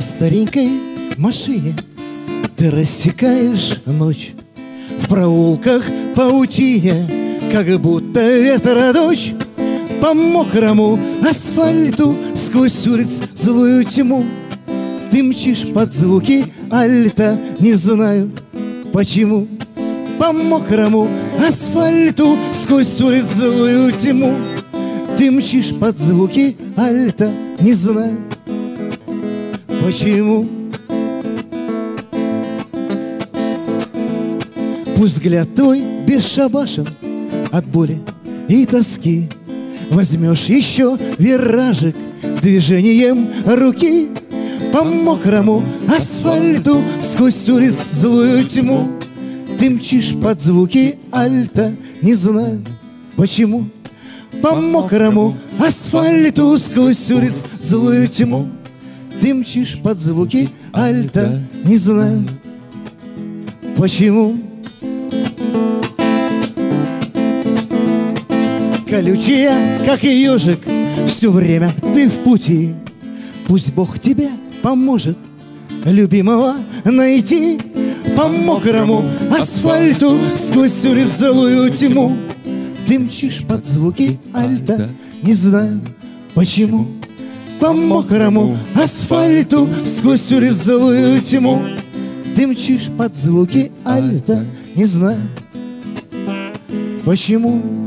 старенькой машине ты рассекаешь ночь. В проулках паутине, как будто ветра дождь. По мокрому асфальту сквозь улиц злую тьму ты мчишь под звуки альта, не знаю почему. По мокрому асфальту сквозь улиц злую тьму ты мчишь под звуки альта, не знаю почему. Пусть взгляд твой бесшабашен от боли и тоски, возьмешь еще виражик движением руки. По мокрому асфальту сквозь улиц злую тьму ты мчишь под звуки альта, не знаю почему. По мокрому асфальту сквозь улиц злую тьму ты мчишь под звуки альта, не знаю почему. Колючая, как и ежик, все время ты в пути. Пусть Бог тебе поможет любимого найти. По мокрому асфальту сквозь улиц злую тьму ты мчишь под звуки альта, не знаю почему. По мокрому асфальту сквозь улиц злую тьму ты мчишь под звуки альта, не знаю почему.